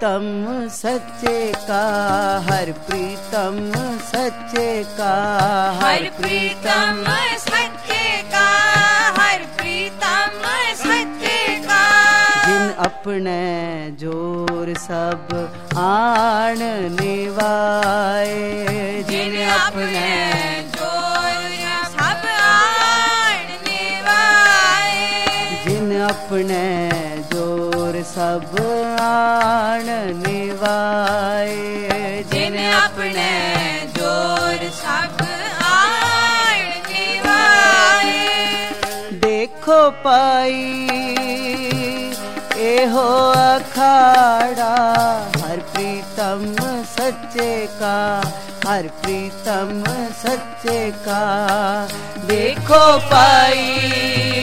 प्रीतम सच्चे का, हर प्रीतम सच्चे का, हर प्रीतम सच्चे का, हर प्रीतम सच्चे का। जिन अपने जोर सब आण निवाए, जिन अपने जोर सब आण निवाए, जिन अपने जोर सब आण निवाए, जिन अपने जोर सब आण निवाए। देखो पाई एहो अखाड़ा, हर प्रीतम सच्चे का, हर प्रीतम सच्चे का। देखो पाई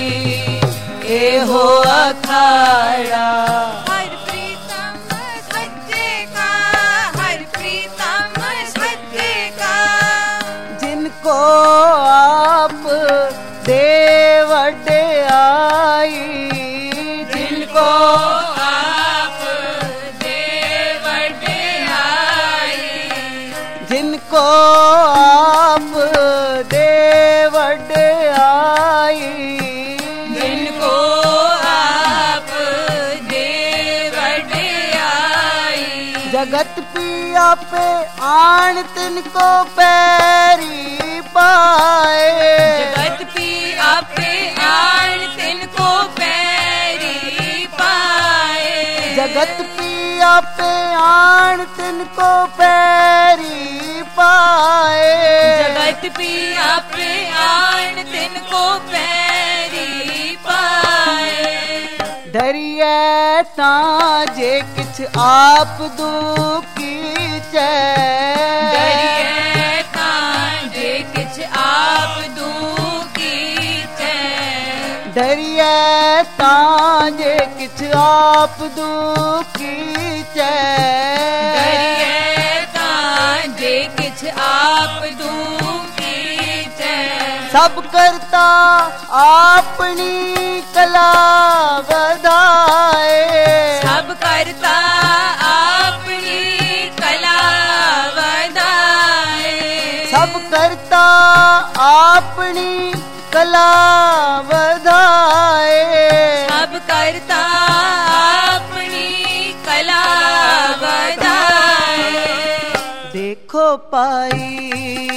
एहो अखाड़ा, हर प्रीतम सच्चे का, हर प्रीतम सच्चे का। जिनको आप दे वड्याई, जिनको आप दे वड्याई, जिनको आप दे वड्याई, जिनको आप दे वड्याई। जगत पिया पे आण तिनको पैरी पाए, जगत पी आपे आण तिनको पैरी पाए, जगत पिया पे आण तिनको पैरी पाए। जगत पी आपे आण तिनको पैरी पाए। डरिए ताजे किछ आप दुखी चे, डरिए तांजे किछ आप दुखी चे, डरिए ताजे किछ आप दुखी चे, डरिए तांजे किछ आप दुखी चे। सब करता अपनी कला बधाए, सब करता अपनी कला वधाए, सब करता अपनी कला बधाए। सब करता अपनी कला वधाए। देखो पाई,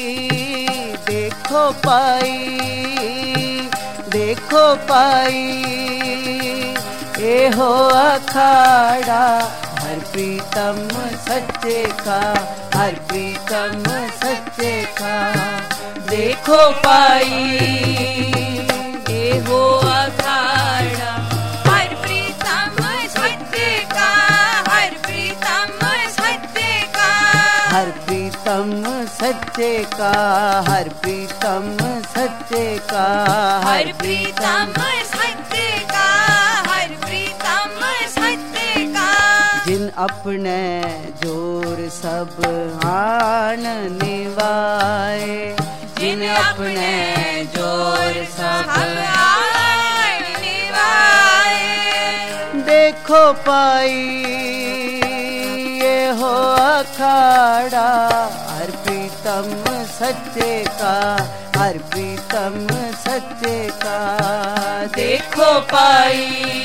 देखो पाई, देखो पाई एहो अखाड़ा, हर प्रीतम सच्चे का, हर प्रीतम सच्चे का। देखो पाई एहो अखाड़ा, हर प्रीतम सच्चे का, हर प्रीतम सच्चे का। हर प्रीतम सच्चे का, हर प्रीतम सच्चे का, हर प्रीतम सच्चे का, हर प्रीतम सच्चे का। जिन अपने जोर सब आण निवाए, जिन अपने जोर सब आण निवाए। देखो पाई ये हो अखाड़ा, हर प्रीतम सच्चे का, हर प्रीतम सच्चे का। देखो पाई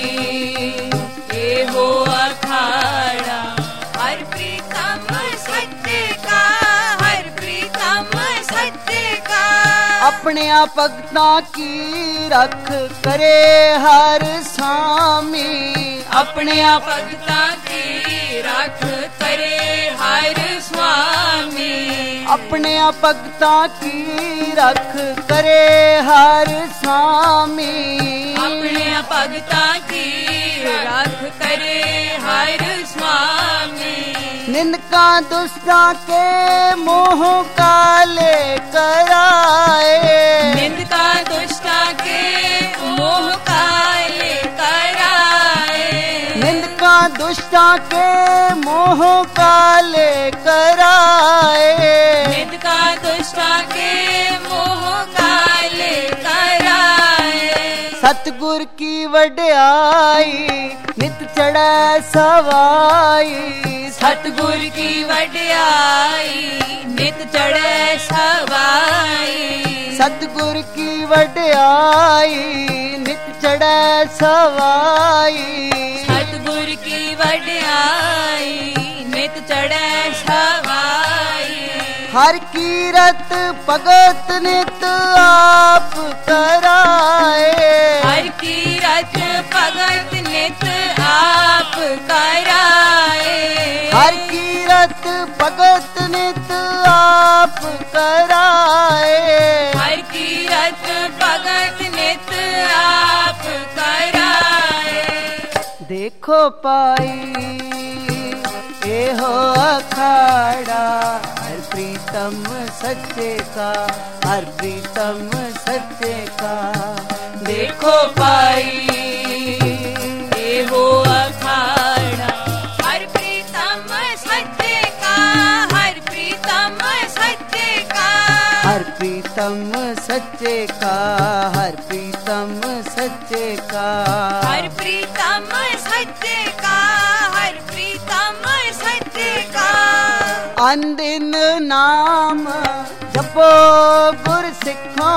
ये हो अखाड़ा, हर प्रीतम सच्चे का, हर प्रीतम सच्चे का। अपने आप भगतां की रख करे हर स्वामी, अपने आप भगतां की रख करे हर स्वामी, अपने आप भगतां की रख करे हर स्वामी। अपने आप भगतां की रख करे हर स्वामी। निंदका दुष्टा के मोह काले कराए, निंदका दुष्टा के मोह काले कराए, निंदका दुष्टा के मोह काले कराए। निंदका दुष्टा के मोह काले कराए। सतगुर की वड्याई नित चढ़ै सवाई। सतगुर की वड्याई नित चढ़ै सवाई। सतगुर की वड्याई नित चढ़ै सवाई। सतगुर की वड्याई नित चढ़ै सवाई। हर कीरत भगत नित आप कराए। हर कीरत भगत नित आप कराए। हर कीरत भगत नित आप कराए। हर कीरत भगत नित आप कराए। देखो पाई एहो अखाड़ा हर प्रीतम सच्चे का। हर प्रीतम सच्चे का देखो पाई एहो अखाड़ा हर प्रीतम सच्चे का। हर प्रीतम सच्चे का। हर प्रीतम सच्चे का। हर प्रीतम सच्चे का। हर प्रीतम सच्चे का। हर प्रीतम सच्चे का। अनदिन नाम जपो गुर सिखो।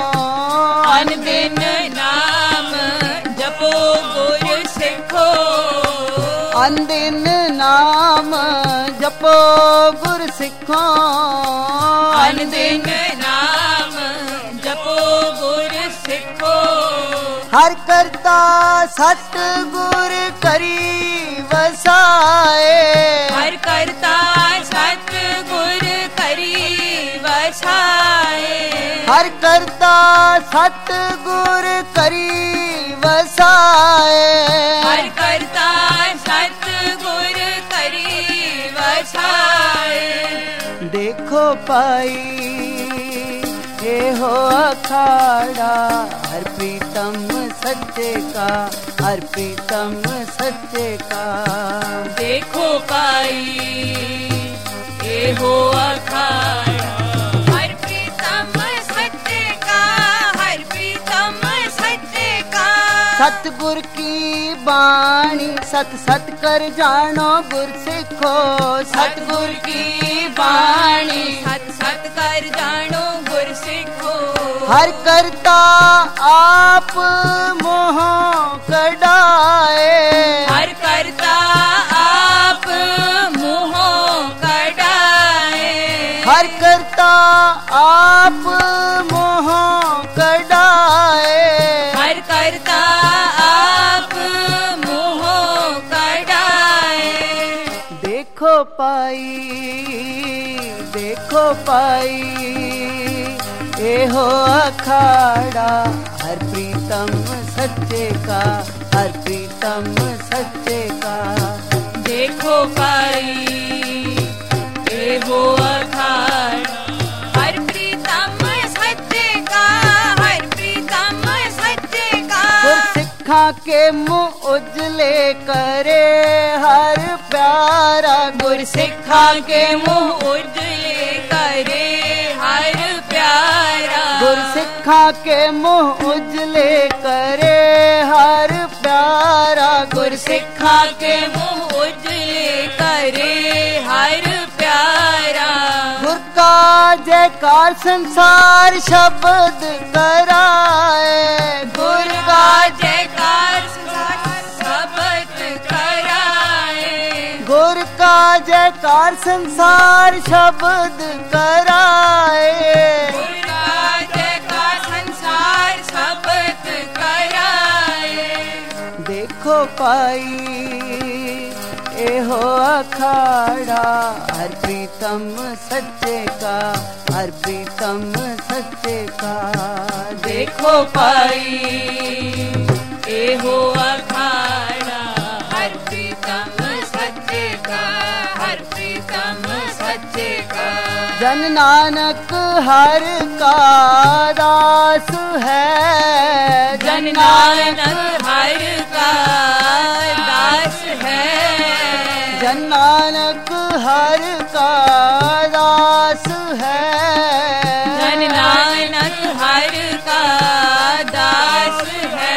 अनदिन नाम जपो गुर सिखो। अनदिन नाम जपो गुर सिखो। अनदिन नाम जपो गुर सिखो। हर करता सतगुर करी वसाए। हर करता सतगुर करी वसाए। हर करता सतगुर करी वसाए। हर करता सतगुर करी वसाए। देखो पाई एहो अखाड़ा हर प्रीतम सच्चे का। हर प्रीतम सच्चे का देखो पाई एहो अखाड़ा हर प्रीतम सच्चे का। हर प्रीतम सच्चे का। सतगुर की बाणी सत सत कर जानो गुर सिखो। सतगुर की बाणी सत सत कर जानो गुर सिखो। हर करता आप मोह कढ़ाए। हर करता आप मुँह कढ़ाए। हर करता आप मोह कढ़ाए। हर करता आप मुँह कढ़ाए। देखो पाई एहो अखाड़ा हर प्रीतम सच्चे का। हर प्रीतम सच्चे का देखो पाई एहो अखाड़ा हर प्रीतम सच्चे का। हर प्रीतम सच्चे का। गुर सिखा के मुँह उजले करे हर प्यारा। गुर सिखा के मुँह उजले करे हर प्यारा। गुर सिखा के मुँह उजले करे हर प्यारा। गुर सिखा के मुँह उजले करे हर प्यारा। गुर का जयकार संसार शब्द कराए। गुर का जयकार शब्द कराए। गुर का जयकार संसार शब्द कराए। गुर का जयकार संसार शब्द कराए। देखो पाई एहो अखाड़ा हर प्रीतम सच्चे का। हर प्रीतम सच्चे का देखो पाई एहो अखाड़ा हर प्रीतम सच्चे का। हर प्रीतम सच्चे का। जन नानक हर का दास है। जन नानक हर का दास है। जन नानक हर का दास है। जन नानक हर का दास है।